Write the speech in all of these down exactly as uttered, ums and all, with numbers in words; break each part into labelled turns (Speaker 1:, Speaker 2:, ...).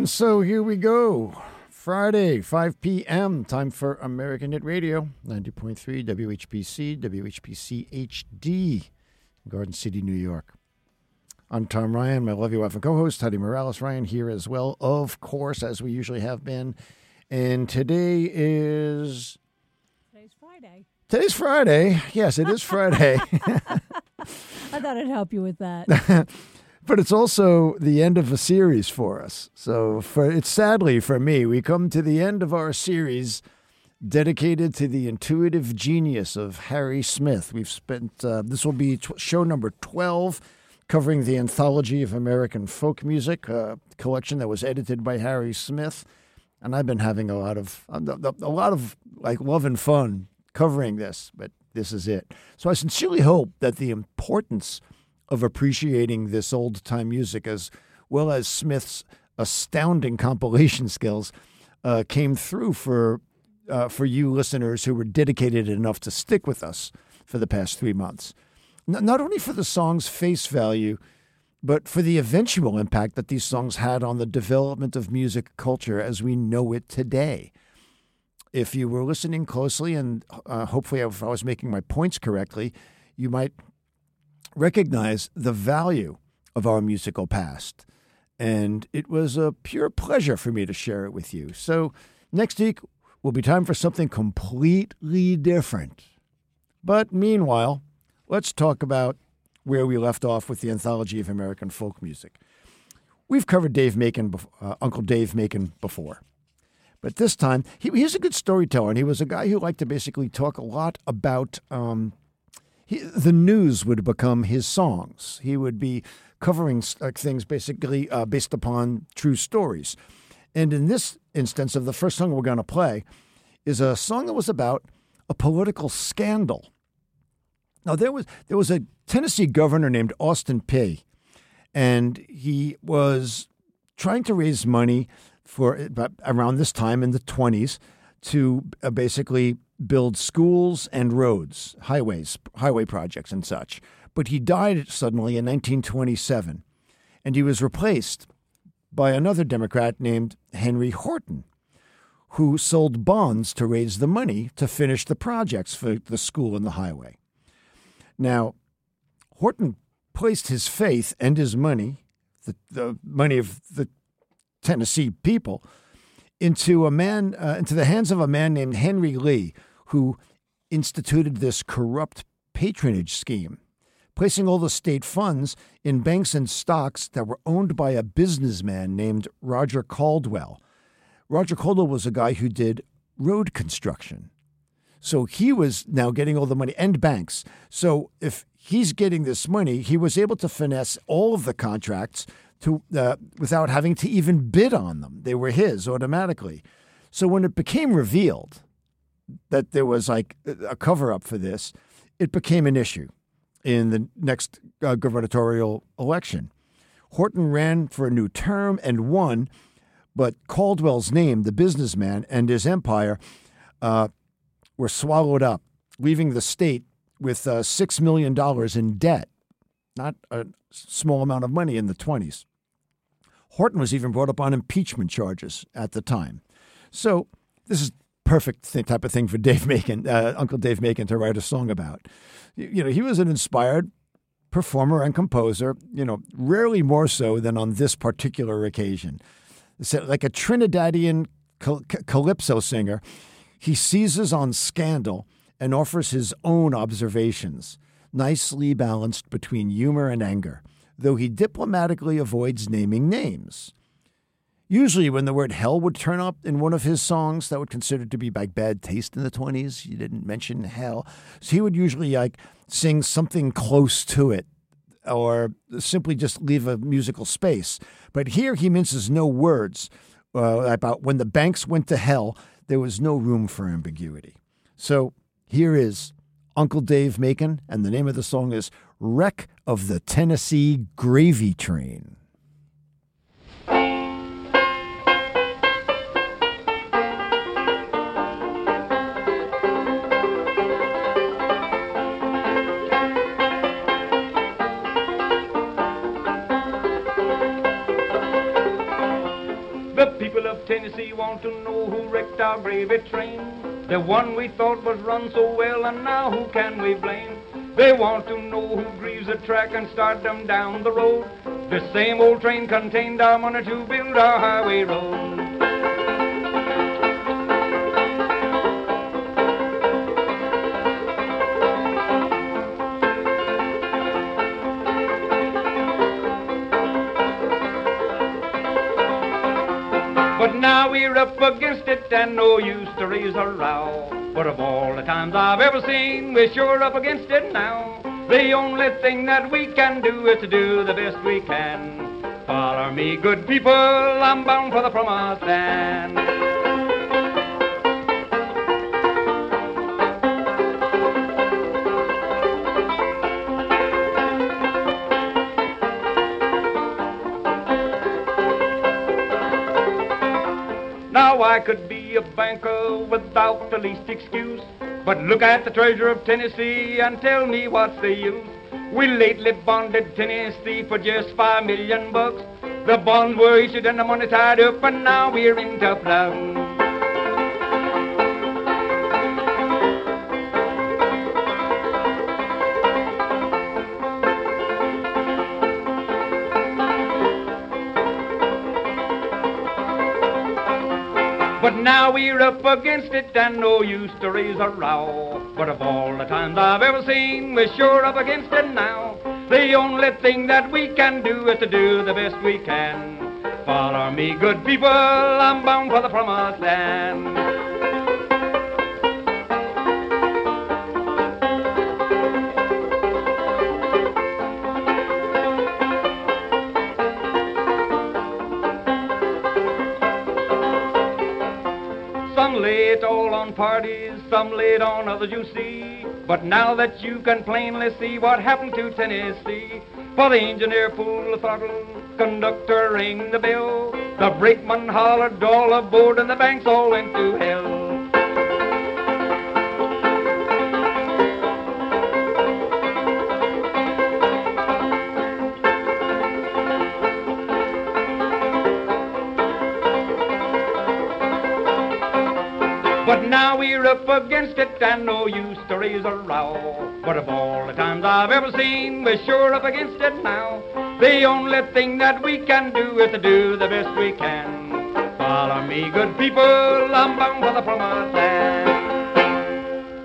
Speaker 1: And so here we go. Friday, five p.m., time for American Hit Radio, ninety point three W H B C, W H B C H D, Garden City, New York. I'm Tom Ryan, my lovely wife and co-host, Heidi Morales Ryan, here as well, of course, as we usually have been. And today is...
Speaker 2: Today's Friday.
Speaker 1: Today's Friday. Yes, it is Friday.
Speaker 2: I thought I'd help you with that.
Speaker 1: But it's also the end of a series for us. So for it's sadly for me, we come to the end of our series dedicated to the intuitive genius of Harry Smith. We've spent, uh, this will be t- show number twelve, covering the Anthology of American Folk Music, a collection that was edited by Harry Smith. And I've been having a lot of, a lot of like love and fun covering this, but this is it. So I sincerely hope that the importance of appreciating this old-time music, as well as Smith's astounding compilation skills, uh, came through for uh, for you listeners who were dedicated enough to stick with us for the past three months. N- not only for the song's face value, but for the eventual impact that these songs had on the development of music culture as we know it today. If you were listening closely, and uh, hopefully if I was making my points correctly, you might recognize the value of our musical past. And it was a pure pleasure for me to share it with you. So next week will be time for something completely different. But meanwhile, let's talk about where we left off with the Anthology of American Folk Music. We've covered Dave Macon, uh, Uncle Dave Macon before. But this time, he, he's a good storyteller, and he was a guy who liked to basically talk a lot about... Um, He, the news would become his songs. He would be covering uh, things basically uh, based upon true stories. And in this instance of the first song we're going to play is a song that was about a political scandal. Now, there was there was a Tennessee governor named Austin Peay, and he was trying to raise money for around this time in the twenties to uh, basically build schools and roads, highways, highway projects and such. But he died suddenly in nineteen twenty-seven, and he was replaced by another Democrat named Henry Horton, who sold bonds to raise the money to finish the projects for the school and the highway. Now, Horton placed his faith and his money, the, the money of the Tennessee people, into a man, uh, into the hands of a man named Henry Lee, who instituted this corrupt patronage scheme, placing all the state funds in banks and stocks that were owned by a businessman named Roger Caldwell. Roger Caldwell was a guy who did road construction. So he was now getting all the money, and banks. So if he's getting this money, he was able to finesse all of the contracts to uh, without having to even bid on them. They were his automatically. So when it became revealed that there was like a cover-up for this, it became an issue in the next uh, gubernatorial election. Horton ran for a new term and won, but Caldwell's name, the businessman, and his empire uh, were swallowed up, leaving the state with uh, six million dollars in debt, not a small amount of money in the twenties. Horton was even brought up on impeachment charges at the time. So this is perfect th- type of thing for Dave Macon, uh, Uncle Dave Macon, to write a song about. You, you know, he was an inspired performer and composer, you know, rarely more so than on this particular occasion. So, like a Trinidadian cal- calypso singer, he seizes on scandal and offers his own observations, nicely balanced between humor and anger, though he diplomatically avoids naming names. Usually when the word hell would turn up in one of his songs that would consider to be like bad taste in the twenties, he didn't mention hell. So he would usually like sing something close to it or simply just leave a musical space. But here he minces no words uh, about when the banks went to hell, there was no room for ambiguity. So here is Uncle Dave Macon, and the name of the song is Wreck of the Tennessee Gravy Train.
Speaker 3: want to know who wrecked our gravy train. The one we thought was run so well, and now who can we blame? They want to know who grieves the track and start them down the road. The same old train contained our money to build our highway road. But now we're up against it and no use to raise a row. But of all the times I've ever seen, we're sure up against it now. The only thing that we can do is to do the best we can. Follow me, good people, I'm bound for the promised land. Now I could be a banker without the least excuse, but look at the treasurer of Tennessee and tell me what's the use. We lately bonded Tennessee for just five million bucks. The bonds were issued and the money tied up, and now we're in tough luck. But now we're up against it and no use to raise a row. But of all the times I've ever seen, we're sure up against it now. The only thing that we can do is to do the best we can. Follow me, good people, I'm bound for the promised land. Some lay it all on parties, some lay it on others, you see. But now that you can plainly see what happened to Tennessee, for the engineer pulled the throttle, conductor rang the bell, the brakeman hollered all aboard, and the banks all went to hell. But now we're up against it and no use to raise a row. But of all the times I've ever seen, we're sure up against it now. The only thing that we can do is to do the best we can. Follow me, good people, I'm bound for the promised land.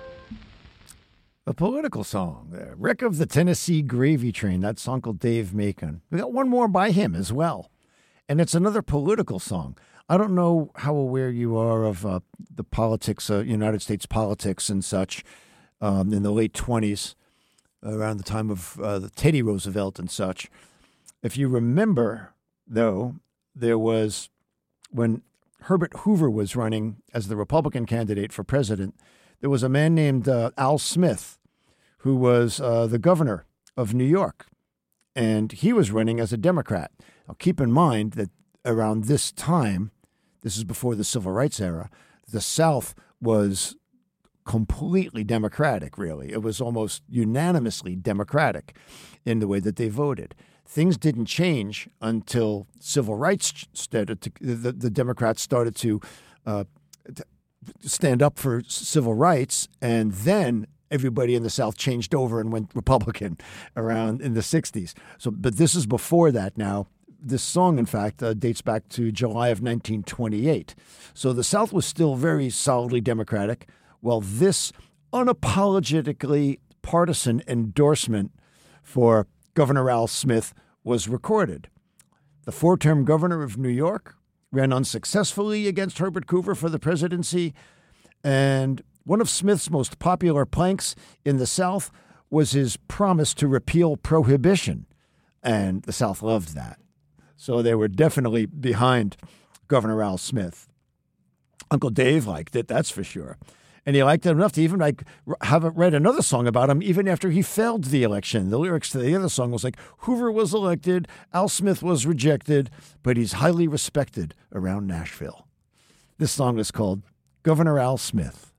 Speaker 1: A political song there. Wreck of the Tennessee Gravy Train. That's Uncle Dave Macon. We got one more by him as well. And it's another political song. I don't know how aware you are of uh, the politics, uh, United States politics and such, um, in the late twenties, around the time of uh, the Teddy Roosevelt and such. If you remember, though, there was, when Herbert Hoover was running as the Republican candidate for president, there was a man named uh, Al Smith, who was uh, the governor of New York, and he was running as a Democrat. Now, keep in mind that around this time, this is before the Civil Rights era, the South was completely Democratic, really. It was almost unanimously Democratic in the way that they voted. Things didn't change until civil rights started to, the, the Democrats started to, uh, to stand up for civil rights, and then everybody in the South changed over and went Republican around in the sixties. So, but this is before that now. This song, in fact, uh, dates back to July of nineteen twenty-eight. So the South was still very solidly Democratic, while this unapologetically partisan endorsement for Governor Al Smith was recorded. The four-term governor of New York ran unsuccessfully against Herbert Hoover for the presidency, and one of Smith's most popular planks in the South was his promise to repeal prohibition, and the South loved that. So they were definitely behind Governor Al Smith. Uncle Dave liked it, that's for sure. And he liked it enough to even like have read another song about him even after he failed the election. The lyrics to the other song was like, Hoover was elected, Al Smith was rejected, but he's highly respected around Nashville. This song is called Governor Al Smith.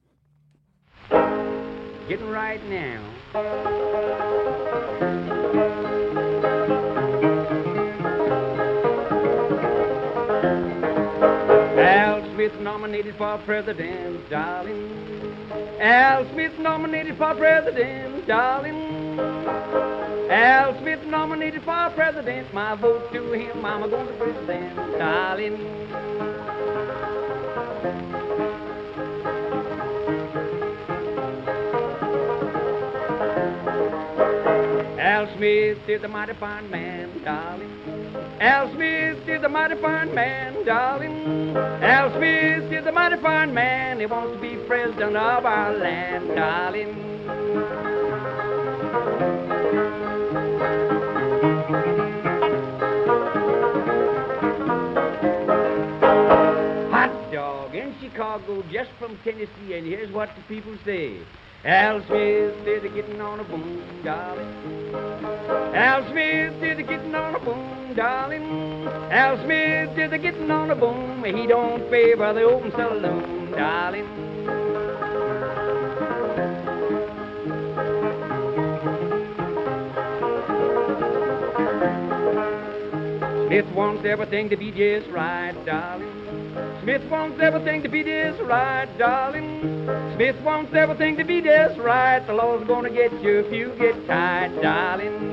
Speaker 3: Getting right now. Smith nominated for president, darling. Al Smith nominated for president, darling. Al Smith nominated for president. My vote to him, I'm a going to president, darling. Al Smith is a mighty fine man, darling. Al Smith is a mighty fine man, darling. Al Smith is a mighty fine man. He wants to be president of our land, darling. Hot dog in Chicago, just from Tennessee, and here's what the people say. Al Smith is a getting on a boom, darling. Al Smith is a getting on a boom, darling. Al Smith is a getting on a boom. He don't favor the open saloon, darling. Smith wants everything to be just right, darling. Smith wants everything to be just right, darling. Smith wants everything to be just right. The law's gonna get you if you get tight, darling.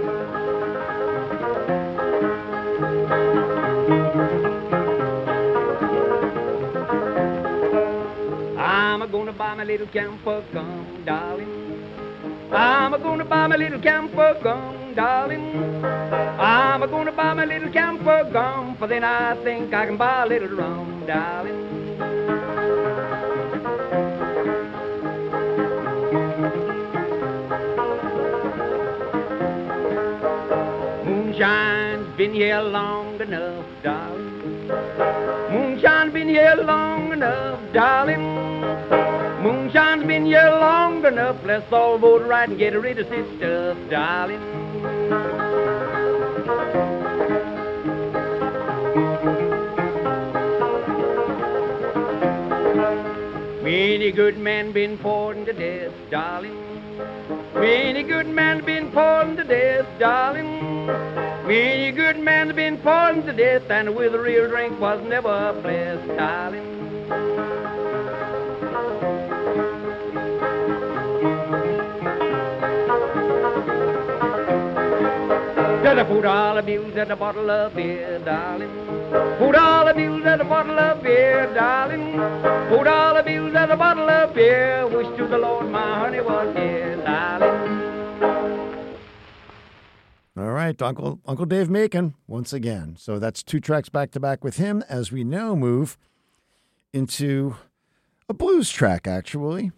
Speaker 3: I'm a-gonna buy my little camphor gum, darling. I'm a-gonna buy my little camphor gum, darling. I'm a-gonna buy my little camphor gum, for then I think I can buy a little rum, darling. Moonshine's been here long enough, darling. Moonshine's been here long enough, darling. Moonshine's been here long enough. Let's all vote right and get rid of this stuff, darling. Many good men been poured to death, darling. Many good men been poured to death, darling. Many good men been poured to death, and with a real drink was never blessed, darling. There's a four dollar bills and a bottle of beer, darling. Four dollar bills and a bottle of beer, darling. Four dollar bills and a bottle of beer. Wish to the Lord my honey was here, darling.
Speaker 1: All right, Uncle Uncle Dave Macon once again. So that's two tracks back to back with him as we now move into a blues track, actually.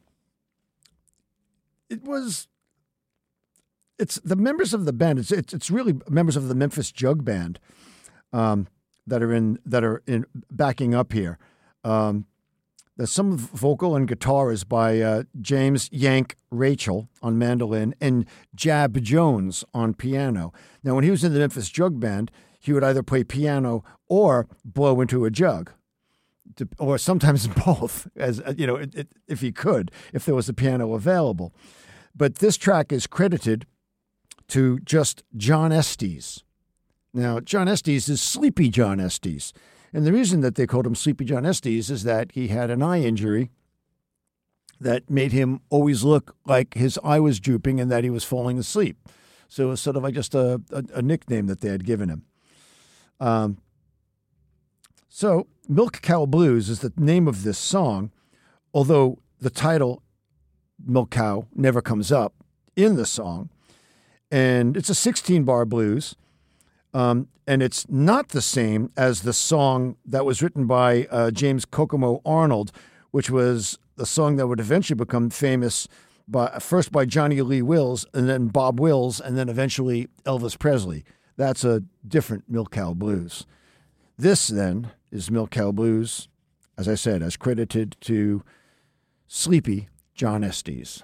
Speaker 1: It was, it's the members of the band, it's it's, it's really members of the Memphis Jug Band um, that are in, that are in backing up here. Um, There's some vocal and guitar is by uh, James Yank Rachel on mandolin and Jab Jones on piano. Now, when he was in the Memphis Jug Band, he would either play piano or blow into a jug, to, or sometimes both, as you know, it, it, if he could, if there was a piano available. But this track is credited to just John Estes. Now, John Estes is Sleepy John Estes. And the reason that they called him Sleepy John Estes is that he had an eye injury that made him always look like his eye was drooping and that he was falling asleep. So it was sort of like just a, a, a nickname that they had given him. Um, so Milk Cow Blues is the name of this song, although the title Milk Cow never comes up in the song. And it's a sixteen-bar blues. Um, and it's not the same as the song that was written by uh, James Kokomo Arnold, which was the song that would eventually become famous by, first by Johnny Lee Wills and then Bob Wills and then eventually Elvis Presley. That's a different Milk Cow Blues. This, then, is Milk Cow Blues, as I said, as credited to Sleepy John Estes.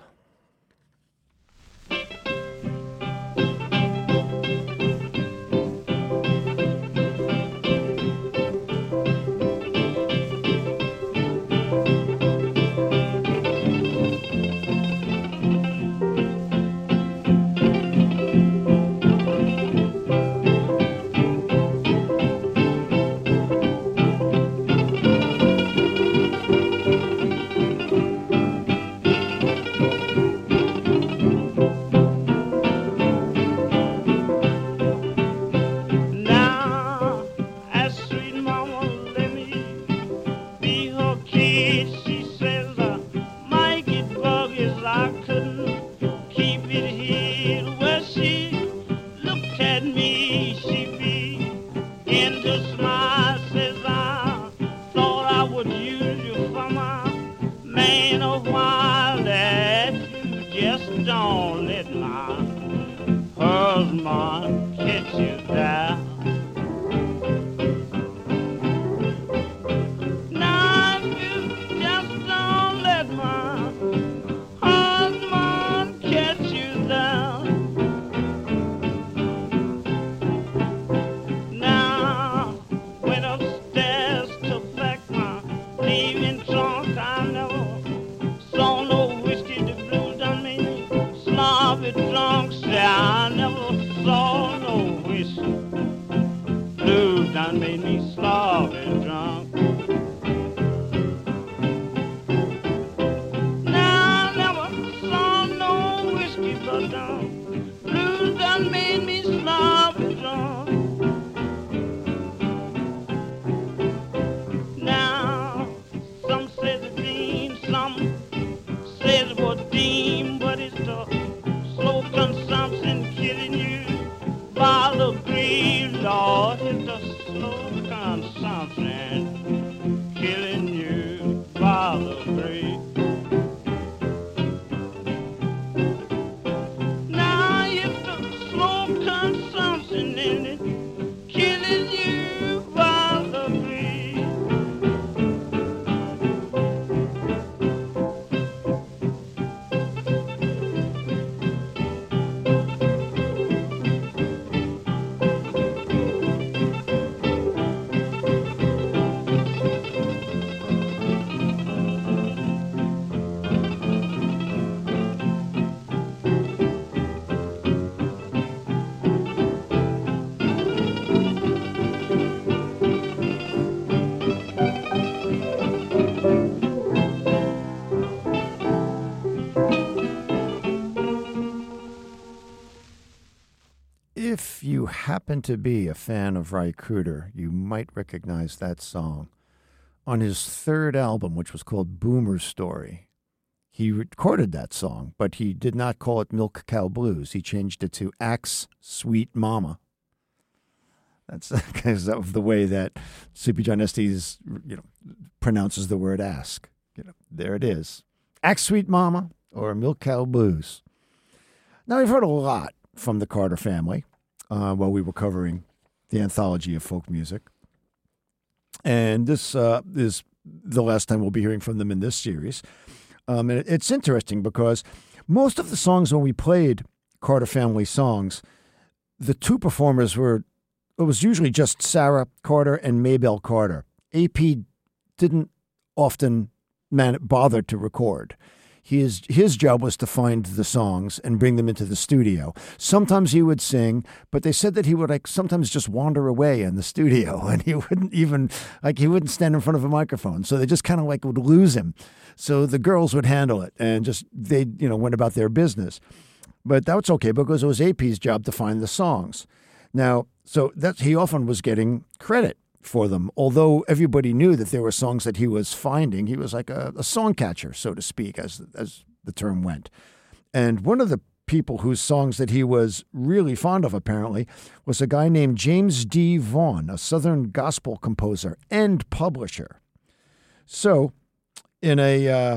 Speaker 1: happen to be a fan of Ry Cooder, you might recognize that song. On his third album, which was called Boomer Story, he recorded that song, but he did not call it Milk Cow Blues. He changed it to Axe Sweet Mama. That's because of the way that Sleepy John Estes, you know, pronounces the word ask. You know, there it is. Axe Sweet Mama or Milk Cow Blues. Now, we've heard a lot from the Carter family uh, while we were covering the anthology of folk music. And this uh, is the last time we'll be hearing from them in this series. Um, and it's interesting because most of the songs when we played Carter family songs, the two performers were, it was usually just Sarah Carter and Maybelle Carter. A P didn't often man- bother to record. His, his job was to find the songs and bring them into the studio. Sometimes he would sing, but they said that he would like sometimes just wander away in the studio and he wouldn't even, like he wouldn't stand in front of a microphone. So they just kind of like would lose him. So the girls would handle it and just, they, you know, went about their business. But that's okay because it was A P's job to find the songs. Now, so that he often was getting credit for them. Although everybody knew that there were songs that he was finding, he was like a, a song catcher, so to speak, as as the term went. And one of the people whose songs that he was really fond of, apparently, was a guy named James D. Vaughn, a Southern gospel composer and publisher. So, in a uh,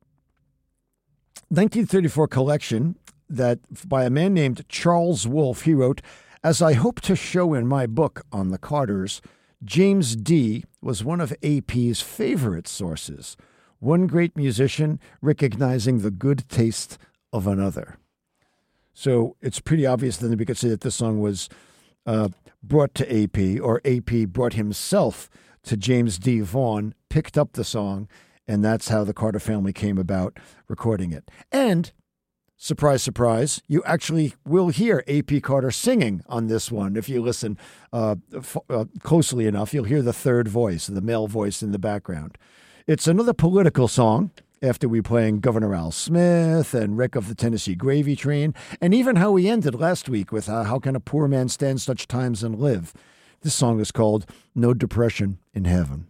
Speaker 1: nineteen thirty-four collection that by a man named Charles Wolfe, he wrote, "As I hope to show in my book on the Carters, James D. was one of A P's favorite sources, one great musician recognizing the good taste of another." So it's pretty obvious then that we could say that this song was uh, brought to A P, or A P brought himself to James D. Vaughn, picked up the song, and that's how the Carter family came about recording it. And surprise, surprise, you actually will hear A P Carter singing on this one. If you listen uh, f- uh, closely enough, you'll hear the third voice, the male voice in the background. It's another political song after we playing Governor Al Smith and Wreck of the Tennessee Gravy Train, and even how we ended last week with uh, How Can a Poor Man Stand Such Times and Live. This song is called No Depression in Heaven.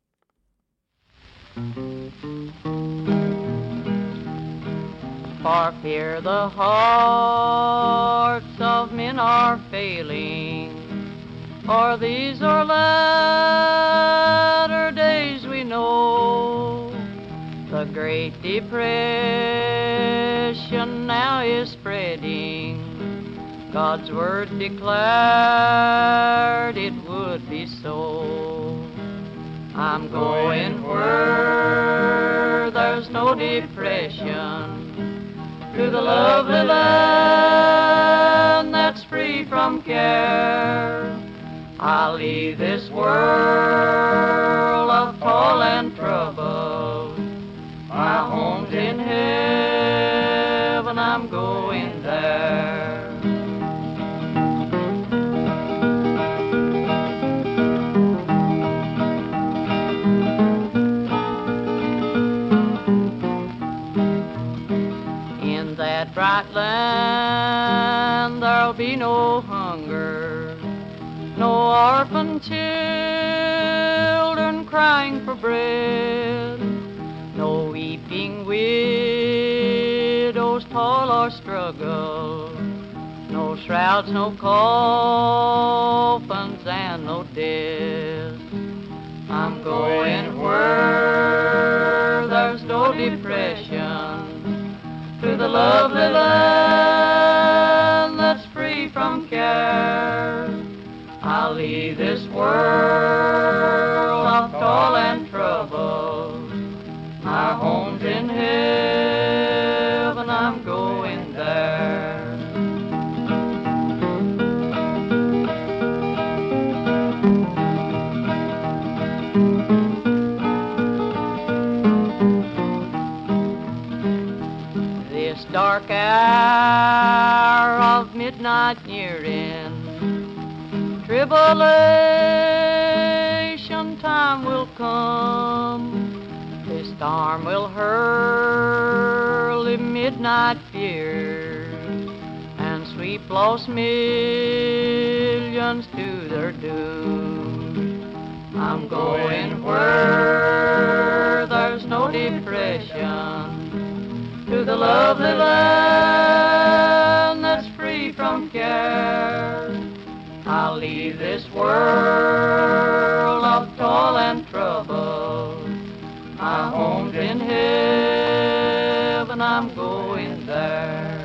Speaker 4: For fear the hearts of men are failing, for these are latter days we know. The Great Depression now is spreading. God's word declared it would be so. I'm going where there's no depression, to the lovely land that's free from care. I'll leave this world of toil and trouble. My home's in heaven, I'm going there. Bright land, there'll be no hunger, no orphan children crying for bread, no weeping widows toil or struggle, no shrouds, no coffins, and no death. I'm going where there's no depression, to the lovely land that's free from care. I'll leave this world of toil and trouble. My home's in heaven, I'm going there. Dark hour of midnight nearing, tribulation time will come. This storm will hurl the midnight fears and sweep lost millions runs to their doom. I'm going where there's no depression, to the lovely land that's free from care. I'll leave this world of toil and trouble. My home's in heaven, I'm going there.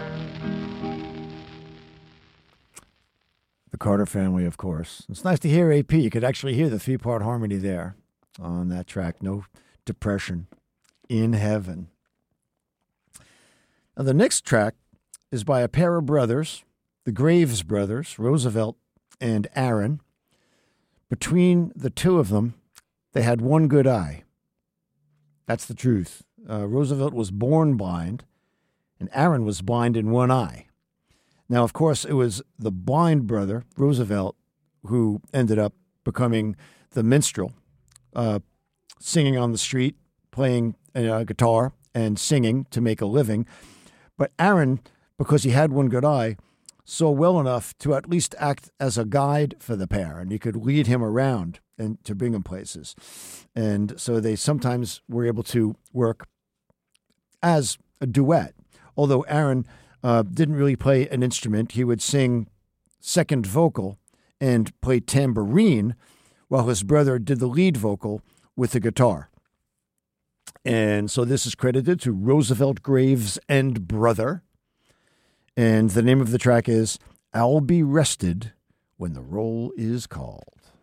Speaker 1: The Carter Family, of course. It's nice to hear A P. You could actually hear the three-part harmony there on that track. No depression. In heaven. Now, the next track is by a pair of brothers, the Graves brothers, Roosevelt and Aaron. Between the two of them, they had one good eye. That's the truth. Uh, Roosevelt was born blind, and Aaron was blind in one eye. Now, of course, it was the blind brother, Roosevelt, who ended up becoming the minstrel, uh, singing on the street, playing a guitar and singing to make a living. But Aaron, because he had one good eye, saw well enough to at least act as a guide for the pair, and he could lead him around and to bring him places. And so they sometimes were able to work as a duet. Although Aaron uh, didn't really play an instrument, he would sing second vocal and play tambourine, while his brother did the lead vocal with the guitar. And so this is credited to Roosevelt Graves and brother. And the name of the track is I'll Be Rested When the Roll is Called.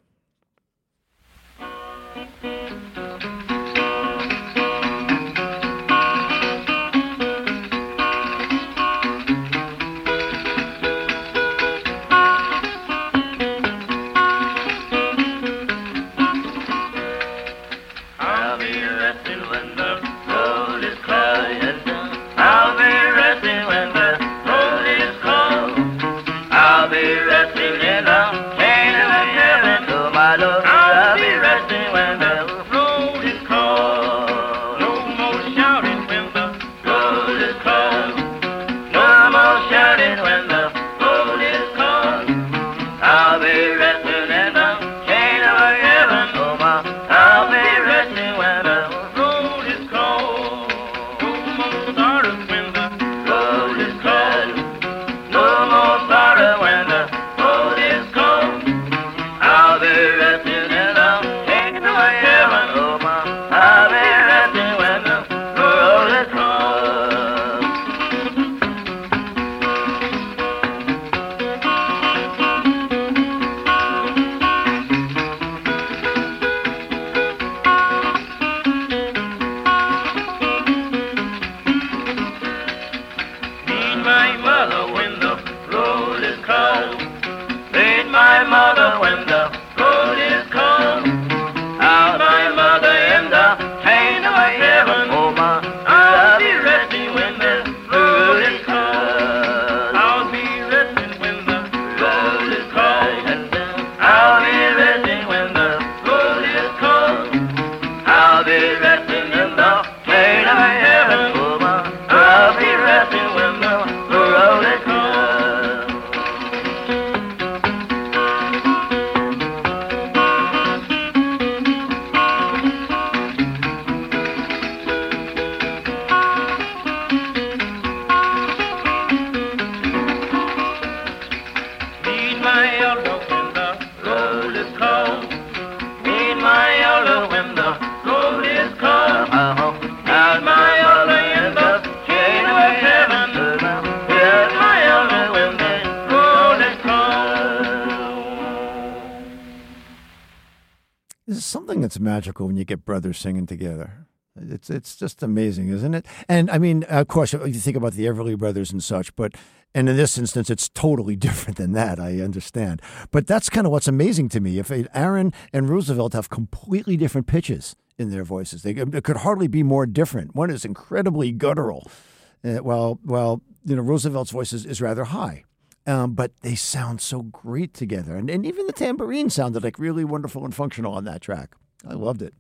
Speaker 1: It's magical when you get brothers singing together. It's it's just amazing, isn't it? And I mean, of course, you think about the Everly Brothers and such, but and in this instance, it's totally different than that. I understand, but that's kind of what's amazing to me. If Aaron and Roosevelt have completely different pitches in their voices, they it could hardly be more different. One is incredibly guttural, uh, while while you know Roosevelt's voice is, is rather high. Um, but they sound so great together, and and even the tambourine sounded like really wonderful and functional on that track. I loved it.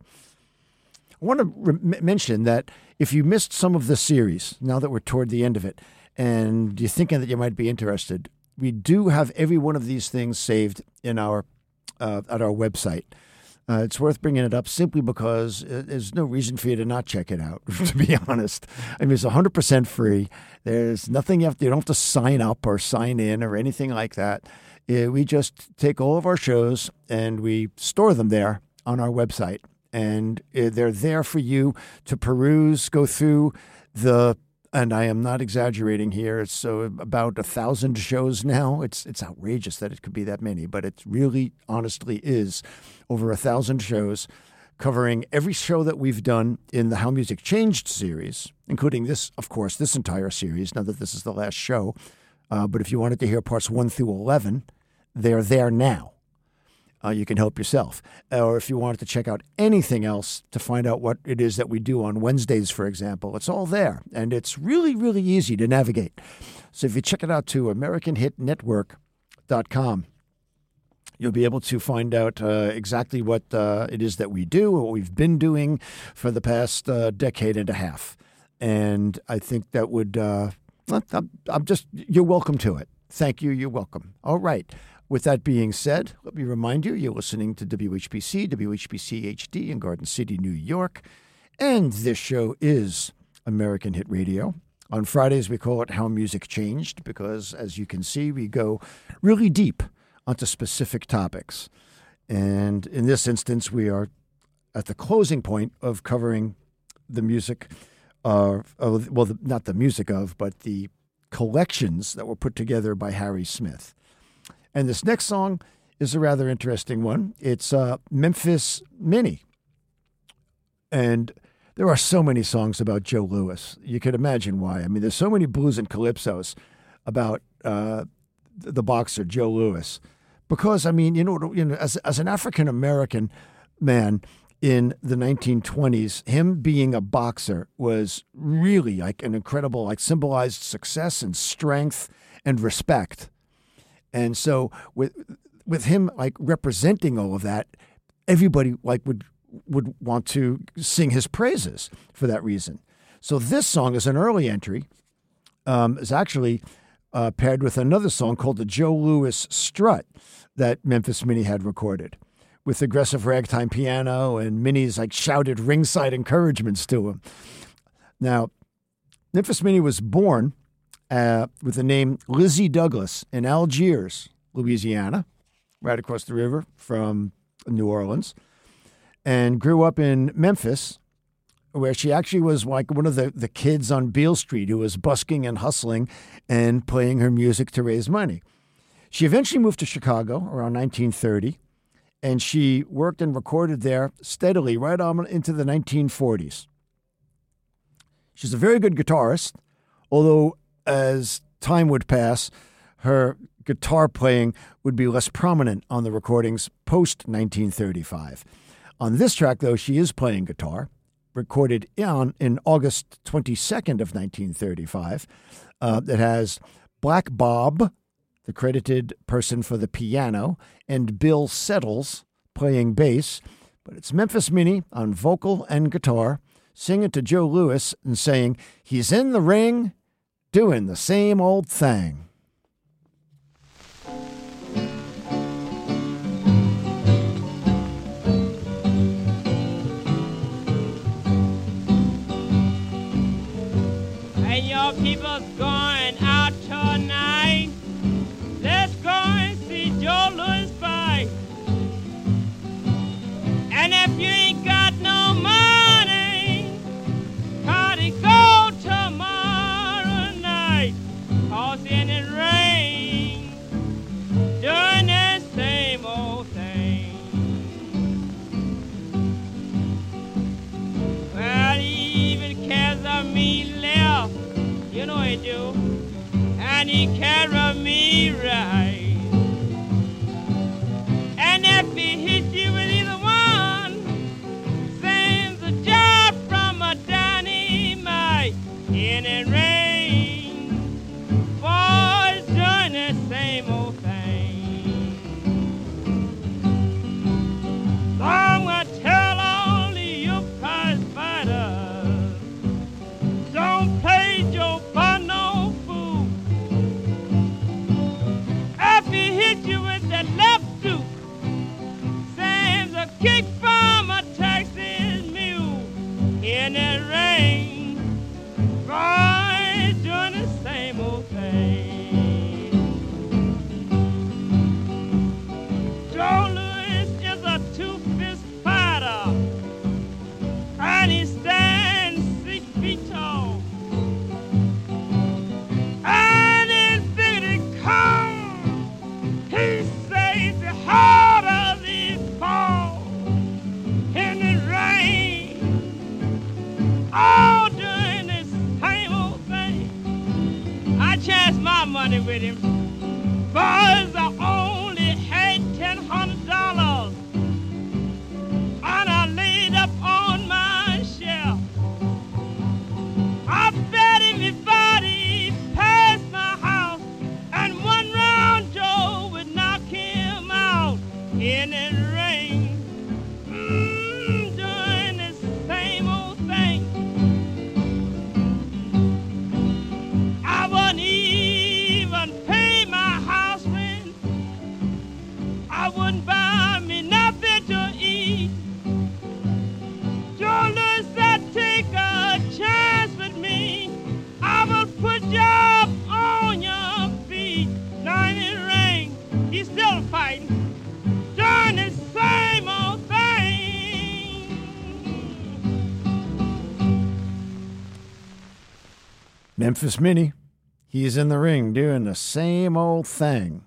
Speaker 1: I want to re- mention that if you missed some of the series, now that we're toward the end of it, and you're thinking that you might be interested, we do have every one of these things saved in our uh, at our website. Uh, it's worth bringing it up simply because uh, there's no reason for you to not check it out, to be honest. I mean, it's one hundred percent free. There's nothing you have to, you don't have to sign up or sign in or anything like that. Uh, we just take all of our shows and we store them there on our website. And uh, they're there for you to peruse, go through the, and I am not exaggerating here, it's so about a thousand shows now. It's it's outrageous that it could be that many, but it really honestly is over a thousand shows covering every show that we've done in the How Music Changed series, including this, of course, this entire series, now that this is the last show. Uh, but if you wanted to hear parts one through eleven, they're there now. Uh, you can help yourself. Or if you wanted to check out anything else to find out what it is that we do on Wednesdays, for example, it's all there. And it's really, really easy to navigate. So if you check it out to American Hit Network dot com, you'll be able to find out uh, exactly what uh, it is that we do, what we've been doing for the past uh, decade and a half. And I think that would, uh, I'm, I'm just, you're welcome to it. Thank you. You're welcome. All right. With that being said, let me remind you, you're listening to W H B C, W H B C H D in Garden City, New York. And this show is American Hit Radio. On Fridays, we call it How Music Changed because, as you can see, we go really deep onto specific topics. And in this instance, we are at the closing point of covering the music of, of well, the, not the music of, but the collections that were put together by Harry Smith. And this next song is a rather interesting one. It's uh, Memphis Minnie. And there are so many songs about Joe Louis. You can imagine why. I mean, there's so many blues and calypsos about uh, the boxer Joe Louis. Because, I mean, you know, you know as, as an African-American man in the nineteen twenties, him being a boxer was really like an incredible, like symbolized success and strength and respect. And so with with him like representing all of that, everybody like would would want to sing his praises for that reason. So this song is an early entry. Um, is actually uh, paired with another song called the Joe Louis Strut that Memphis Minnie had recorded with aggressive ragtime piano and Minnie's like shouted ringside encouragements to him. Now, Memphis Minnie was born Uh, with the name Lizzie Douglas in Algiers, Louisiana, right across the river from New Orleans, and grew up in Memphis, where she actually was like one of the, the kids on Beale Street who was busking and hustling and playing her music to raise money. She eventually moved to Chicago around nineteen thirty, and she worked and recorded there steadily right on into the nineteen forties. She's a very good guitarist, although as time would pass, her guitar playing would be less prominent on the recordings post nineteen thirty-five. On this track, though, she is playing guitar, recorded on in August twenty-second of nineteen thirty-five. Uh, it has Black Bob, the credited person for the piano, and Bill Settles playing bass. But it's Memphis Minnie on vocal and guitar, singing to Joe Louis and saying, "He's in the ring, doing the same old thing."
Speaker 5: And your people's going out tonight. Let's go and see Joe Louis fight. And if you ain't got no money, try to go tomorrow night. Cause in the rain, doing the same old thing. Well, he even cares of me left, you know he do, and he care of me right. And if he hits you with either one, sends a job from a dynamite in the rain. Boys doing the same old thing. So I'm gonna tell all the you prize fighters, don't play Joe for no fool. in the rain, boy, doing the same old thing. Joe Louis is a two-fist fighter, and he stands six feet tall. And in big come, he says the harder these fall in the rain, all doing the same old thing. I chanced my money with him, boys, I only had ten hundred dollars, and I laid up on my shelf. I bet him if he passed my house, and one round Joe would knock him out in the rain, mm, doing the same old thing. I wouldn't even pay my house rent. I wouldn't buy me nothing to eat. Joe Louis said, take a chance with me. I will put you up on your feet. Now in the rain, he's still fighting, doing the same old thing.
Speaker 1: Memphis Minnie, he's in the ring doing the same old thing.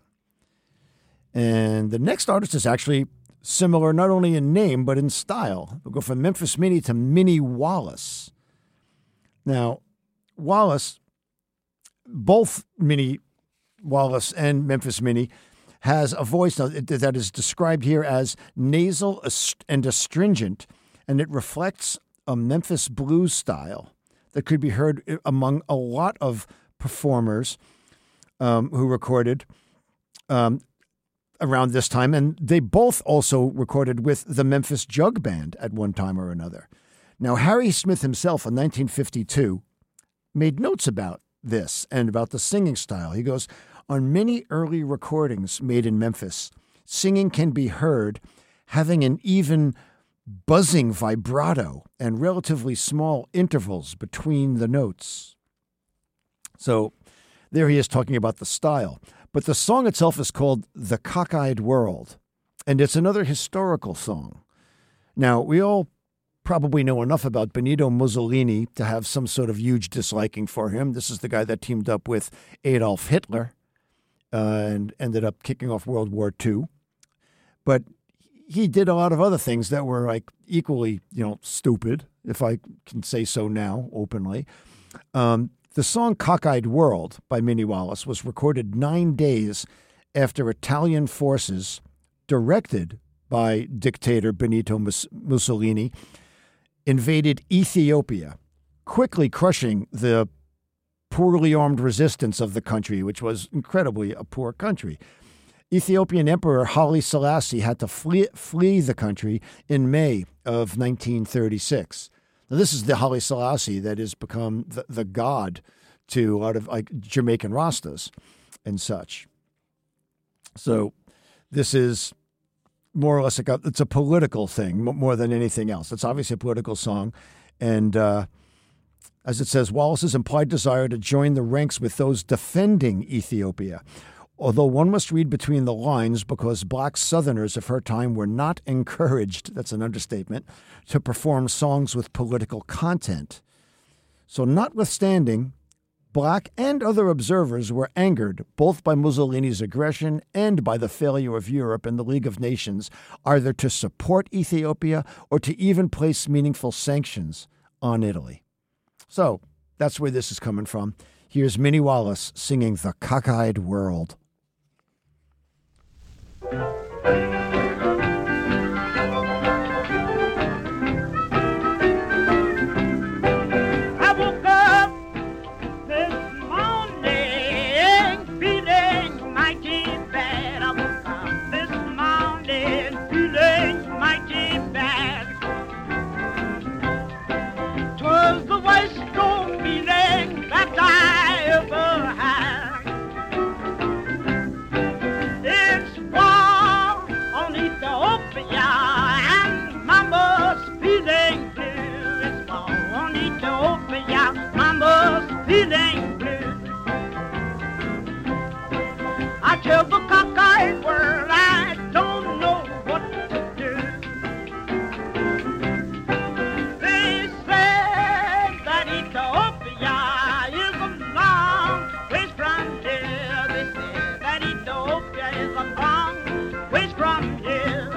Speaker 1: And the next artist is actually similar, not only in name, but in style. We'll go from Memphis Minnie to Minnie Wallace. Now, Wallace, both Minnie Wallace and Memphis Minnie, has a voice that is described here as nasal and astringent, and it reflects a Memphis blues style that could be heard among a lot of performers um, who recorded um, around this time. And they both also recorded with the Memphis Jug Band at one time or another. Now, Harry Smith himself in nineteen fifty-two made notes about this and about the singing style. He goes, on many early recordings made in Memphis, singing can be heard having an even buzzing vibrato and relatively small intervals between the notes. So there he is talking about the style. But the song itself is called The Cockeyed World, and it's another historical song. Now, we all probably know enough about Benito Mussolini to have some sort of huge disliking for him. This is the guy that teamed up with Adolf Hitler uh, and ended up kicking off World War Two. But he did a lot of other things that were like equally, you know, stupid, if I can say so now openly. Um, the song Cockeyed World by Minnie Wallace was recorded nine days after Italian forces, directed by dictator Benito Mussolini, invaded Ethiopia, quickly crushing the poorly armed resistance of the country, which was incredibly a poor country. Ethiopian Emperor Haile Selassie had to flee, flee the country in May of nineteen thirty-six. Now, this is the Haile Selassie that has become the, the god to a lot of like Jamaican Rastas and such. So this is more or less like a, it's a political thing more than anything else. It's obviously a political song. And uh, as it says, Wallace's implied desire to join the ranks with those defending Ethiopia. Although one must read between the lines because black Southerners of her time were not encouraged, that's an understatement, to perform songs with political content. So notwithstanding, black and other observers were angered both by Mussolini's aggression and by the failure of Europe and the League of Nations either to support Ethiopia or to even place meaningful sanctions on Italy. So that's where this is coming from. Here's Minnie Wallace singing The Cockeyed World.
Speaker 5: I woke up this morning feeling mighty bad. I woke up this morning feeling mighty bad. 'Twas the worst old feeling that I ever had. feeling blue. I tell the cockeyed world I don't know what to do. They said that Ethiopia is a long ways from here. They said that Ethiopia is a long ways from here.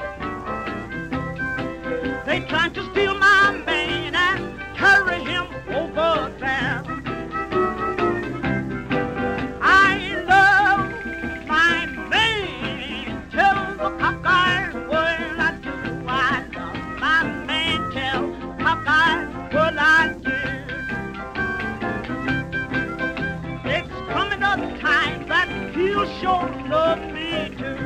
Speaker 5: They tried to steal my man and carry him over there. I love my man, tell the cockeyed world I do. I love my man, tell the cockeyed world I do. It's coming up time that he'll sure love me too.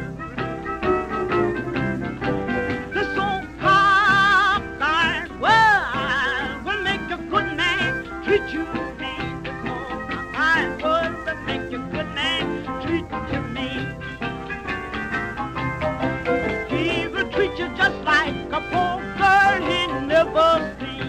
Speaker 5: This old cockeyed world will make a good man treat you mean. This old cockeyed world will make a good man treat you mean. He will treat you just like a poor girl he never seen.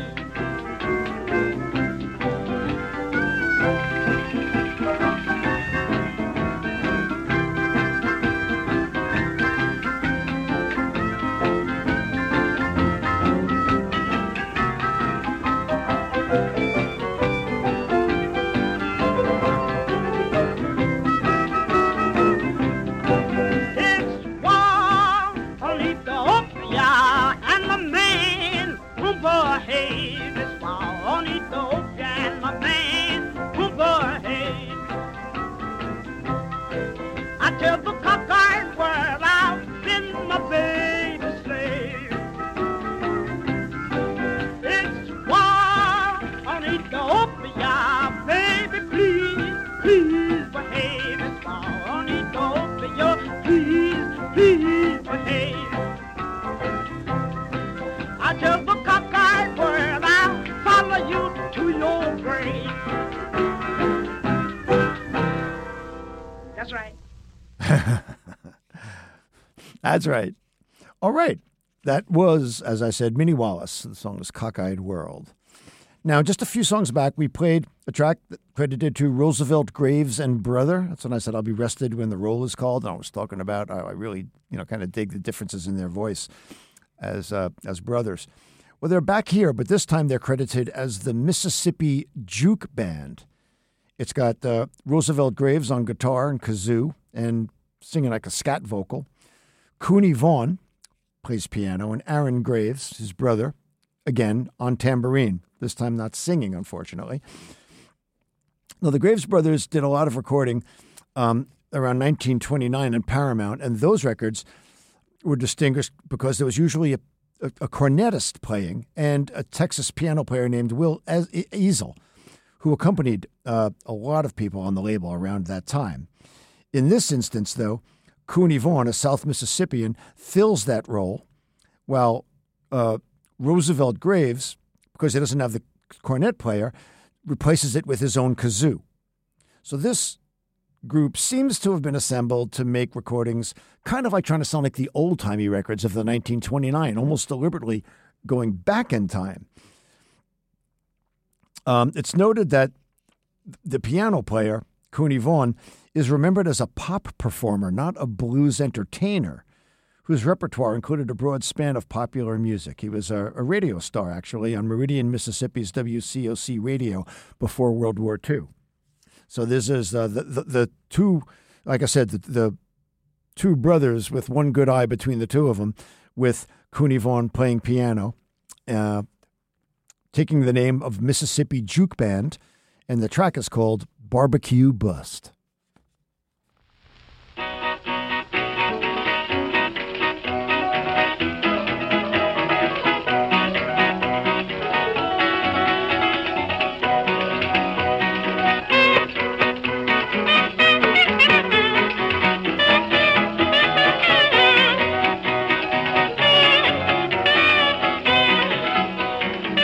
Speaker 5: It's war on Ethiopia and the man who behave. It's war on Ethiopia and the man who behave. I tell the cockeyed world I've been my baby's slave. It's war on Ethiopia, baby, please, please behave. It's war on Ethiopia, please, please behave. I tell the cockeyed world I'll follow you to your grave. That's right.
Speaker 1: That's right. All right. That was, as I said, Minnie Wallace. The song was Cockeyed World. Now, just a few songs back, we played a track that credited to Roosevelt Graves and Brother. That's when I said I'll be rested when the roll is called. And I was talking about how I really, you know, kind of dig the differences in their voice as uh, as brothers. Well, they're back here, but this time they're credited as the Mississippi Juke Band. It's got uh, Roosevelt Graves on guitar and kazoo and singing like a scat vocal. Cooney Vaughn plays piano, and Aaron Graves, his brother, again on tambourine. This time not singing, unfortunately. Now, the Graves brothers did a lot of recording um, around nineteen twenty-nine in Paramount, and those records were distinguished because there was usually a, a, a cornetist playing and a Texas piano player named Will Easel, who accompanied uh, a lot of people on the label around that time. In this instance, though, Cooney Vaughn, a South Mississippian, fills that role, while uh, Roosevelt Graves, because he doesn't have the cornet player, replaces it with his own kazoo. So this group seems to have been assembled to make recordings kind of like trying to sound like the old-timey records of the nineteen twenty-nine, almost deliberately going back in time. Um, it's noted that the piano player, Cooney Vaughn, is remembered as a pop performer, not a blues entertainer, whose repertoire included a broad span of popular music. He was a, a radio star, actually, on Meridian, Mississippi's W C O C radio before World War Two. So this is uh, the, the the two, like I said, the, the two brothers with one good eye between the two of them, with Cooney Vaughn playing piano, uh, taking the name of Mississippi Juke Band, and the track is called Barbecue Bust.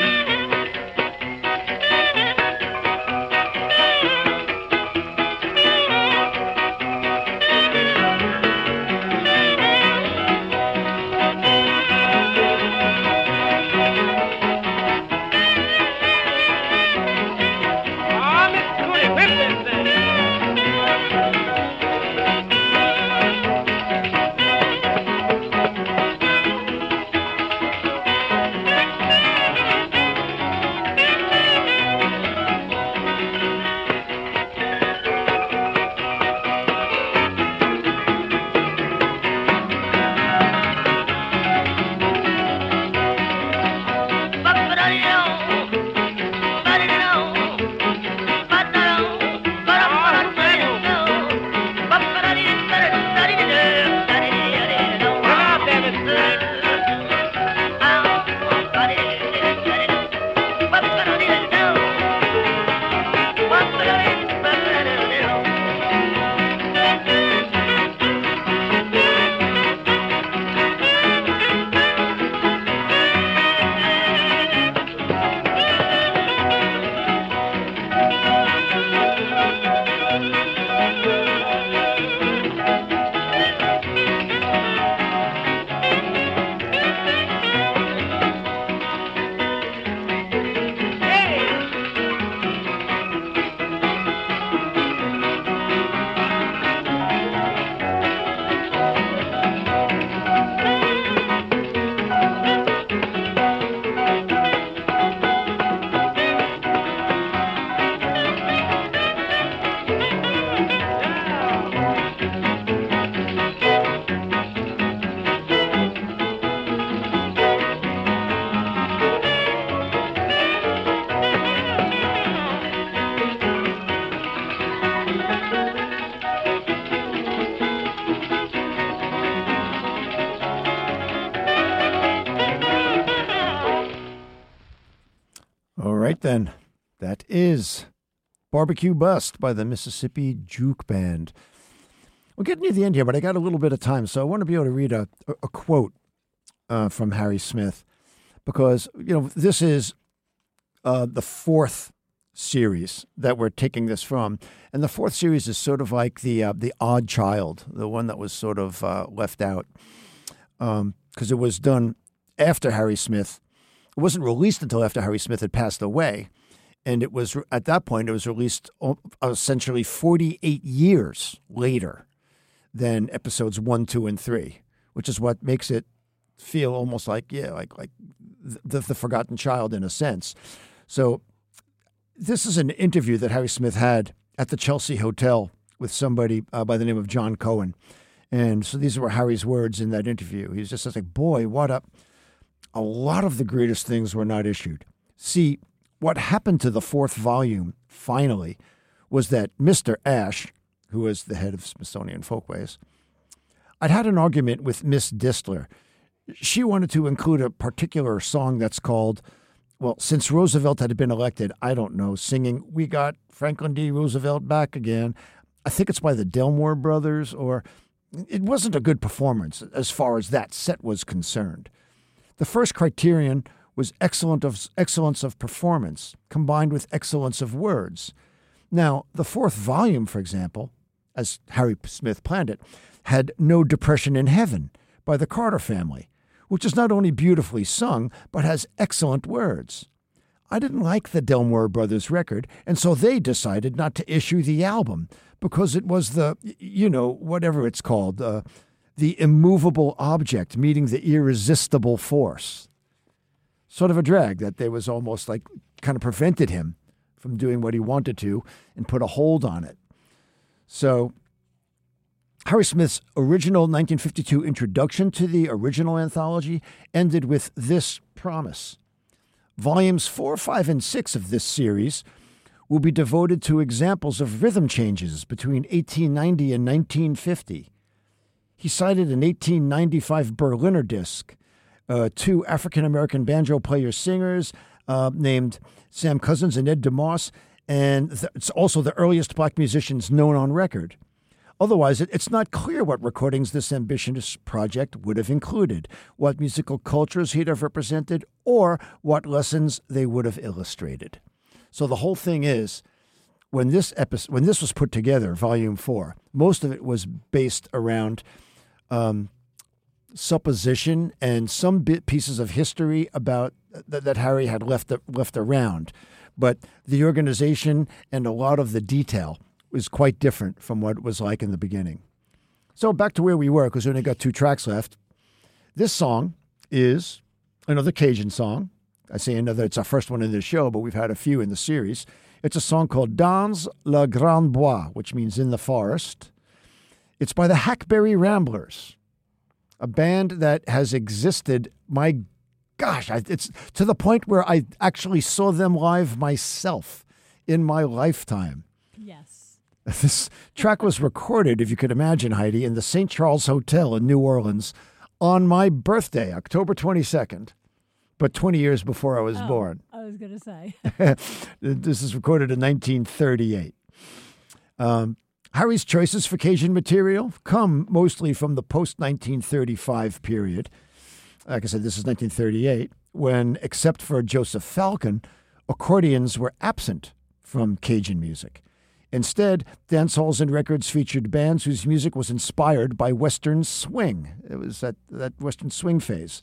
Speaker 5: Thank you.
Speaker 1: All right, then. That is Barbecue Bust by the Mississippi Juke Band. We're getting near the end here, but I got a little bit of time, so I want to be able to read a, a, a quote uh, from Harry Smith, because, you know, this is uh, the fourth series that we're taking this from, and the fourth series is sort of like the uh, the Odd Child, the one that was sort of uh, left out, because um, it was done after Harry Smith. It wasn't released until after Harry Smith had passed away, and it was at that point it was released essentially forty-eight years later than episodes one, two, and three, which is what makes it feel almost like yeah, like like the, the forgotten child in a sense. So this is an interview that Harry Smith had at the Chelsea Hotel with somebody uh, by the name of John Cohen. And so these were Harry's words in that interview. He was just like, boy, what a, a lot of the greatest things were not issued. See, what happened to the fourth volume, finally, was that Mister Ash, who was the head of Smithsonian Folkways, I'd had an argument with Miss Distler. She wanted to include a particular song that's called, well, since Roosevelt had been elected, I don't know, singing, "We Got Franklin D. Roosevelt Back Again." I think it's by the Delmore Brothers, or it wasn't a good performance as far as that set was concerned. The first criterion was excellent of, excellence of performance combined with excellence of words. Now, the fourth volume, for example, as Harry Smith planned it, had No Depression in Heaven by the Carter Family, which is not only beautifully sung, but has excellent words. I didn't like the Delmore Brothers record, and so they decided not to issue the album because it was the, you know, whatever it's called, uh, the immovable object meeting the irresistible force. Sort of a drag that there was almost like kind of prevented him from doing what he wanted to and put a hold on it. So Harry Smith's original nineteen fifty-two introduction to the original anthology ended with this promise. Volumes four, five, and six of this series will be devoted to examples of rhythm changes between eighteen ninety and nineteen fifty. He cited an eighteen ninety-five Berliner disc, uh, two African-American banjo player-singers uh, named Sam Cousins and Ed DeMoss, and th- it's also the earliest black musicians known on record. Otherwise, it, it's not clear what recordings this ambitious project would have included, what musical cultures he'd have represented, or what lessons they would have illustrated. So the whole thing is, when this episode, when this was put together, Volume Four, most of it was based around um, supposition and some bit pieces of history about th- that Harry had left left around, but the organization and a lot of the detail was quite different from what it was like in the beginning. So back to where we were, because we only got two tracks left. This song is another Cajun song. I say another, it's our first one in this show, but we've had a few in the series. It's a song called Dans le Grand Bois, which means in the forest. It's by the Hackberry Ramblers, a band that has existed, my gosh, it's to the point where I actually saw them live myself in my lifetime.
Speaker 2: Yes.
Speaker 1: This track was recorded, if you could imagine, Heidi, in the Saint Charles Hotel in New Orleans on my birthday, October twenty-second, but twenty years before I was
Speaker 2: oh,
Speaker 1: born.
Speaker 2: I was going to say.
Speaker 1: This is recorded in nineteen thirty-eight. Um, Harry's choices for Cajun material come mostly from the post-nineteen thirty-five period. Like I said, this is nineteen thirty-eight, when, except for Joseph Falcon, accordions were absent from Cajun music. Instead, dance halls and records featured bands whose music was inspired by Western swing. It was that, that Western swing phase.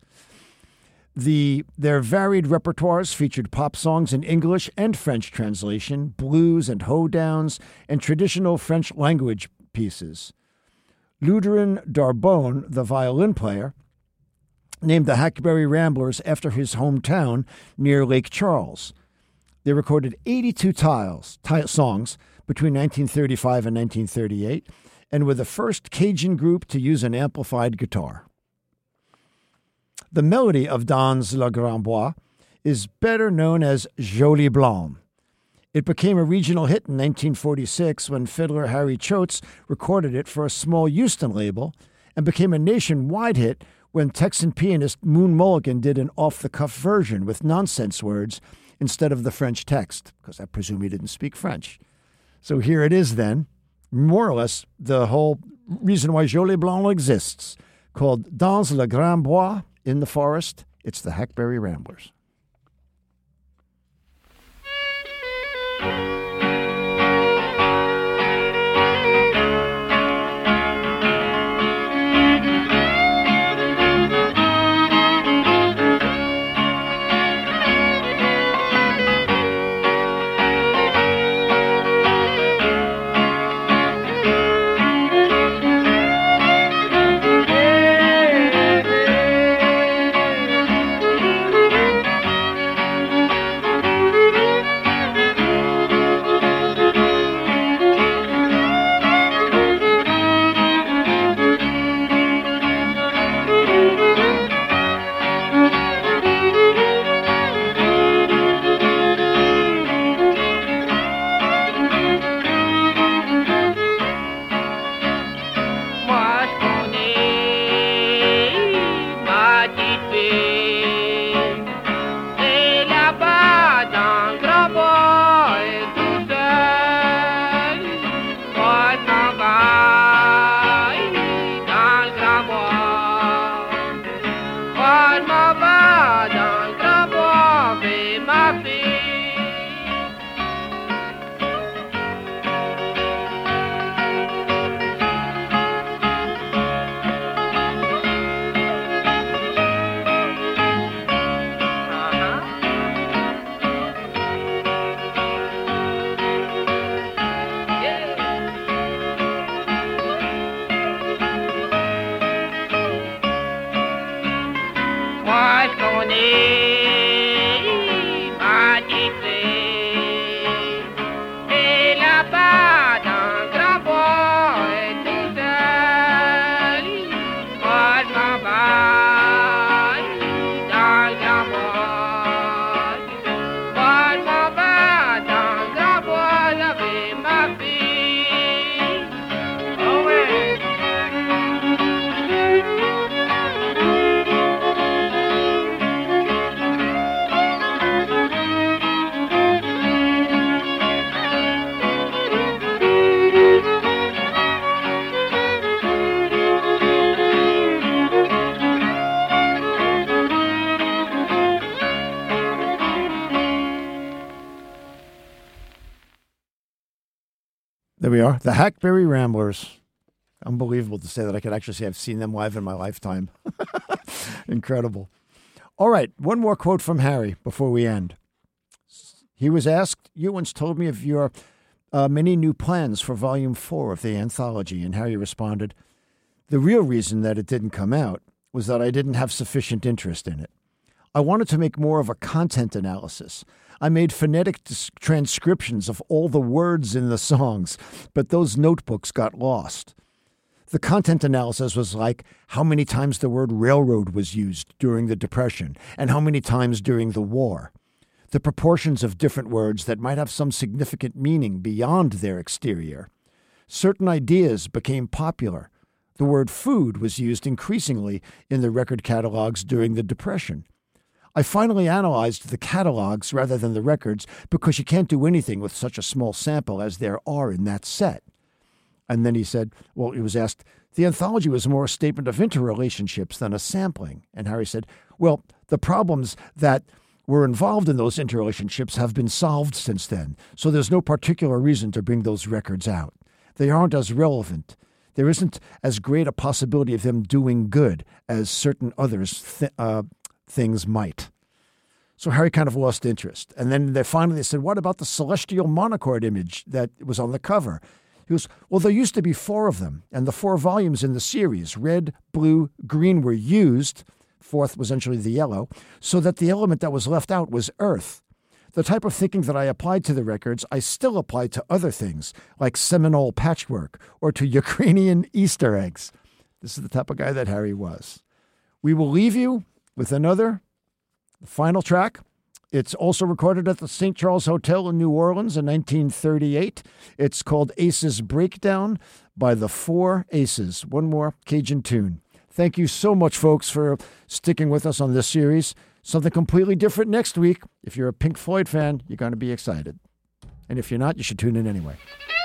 Speaker 1: The, their varied repertoires featured pop songs in English and French translation, blues and hoedowns, and traditional French language pieces. Ludrin Darbonne, the violin player, named the Hackberry Ramblers after his hometown near Lake Charles. They recorded eighty-two tiles, t- songs between nineteen thirty-five and nineteen thirty-eight, and were the first Cajun group to use an amplified guitar. The melody of Dans le Grand Bois is better known as Jolie Blonde. It became a regional hit in nineteen forty-six when fiddler Harry Choates recorded it for a small Houston label, and became a nationwide hit when Texan pianist Moon Mulligan did an off-the-cuff version with nonsense words instead of the French text, because I presume he didn't speak French. So here it is then, more or less the whole reason why Jolie Blanc exists, called Dans le Grand Bois, in the forest. It's the Hackberry Ramblers. There we are, the Hackberry Ramblers. Unbelievable to say that I could actually say I've seen them live in my lifetime. Incredible. All right, one more quote from Harry before we end. He was asked, you once told me of your uh, many new plans for Volume four of the anthology, and Harry responded, the real reason that it didn't come out was that I didn't have sufficient interest in it. I wanted to make more of a content analysis. I made phonetic dis- transcriptions of all the words in the songs, but those notebooks got lost. The content analysis was like how many times the word railroad was used during the Depression and how many times during the war. The proportions of different words that might have some significant meaning beyond their exterior. Certain ideas became popular. The word food was used increasingly in the record catalogs during the Depression. I finally analyzed the catalogs rather than the records because you can't do anything with such a small sample as there are in that set. And then he said, well, he was asked, the anthology was more a statement of interrelationships than a sampling. And Harry said, well, the problems that were involved in those interrelationships have been solved since then, so there's no particular reason to bring those records out. They aren't as relevant. There isn't as great a possibility of them doing good as certain others th- uh, things might. So Harry kind of lost interest. And then they finally said, what about the celestial monochord image that was on the cover? He goes, well, there used to be four of them, and the four volumes in the series, red, blue, green, were used. Fourth was essentially the yellow, so that the element that was left out was earth. The type of thinking that I applied to the records, I still apply to other things, like Seminole patchwork or to Ukrainian Easter eggs. This is the type of guy that Harry was. We will leave you with another final track. It's also recorded at the Saint Charles Hotel in New Orleans in nineteen thirty-eight. It's called Aces Breakdown by the Four Aces. One more Cajun tune. Thank you so much, folks, for sticking with us on this series. Something completely different next week. If you're a Pink Floyd fan, you're going to be excited. And if you're not, you should tune in anyway.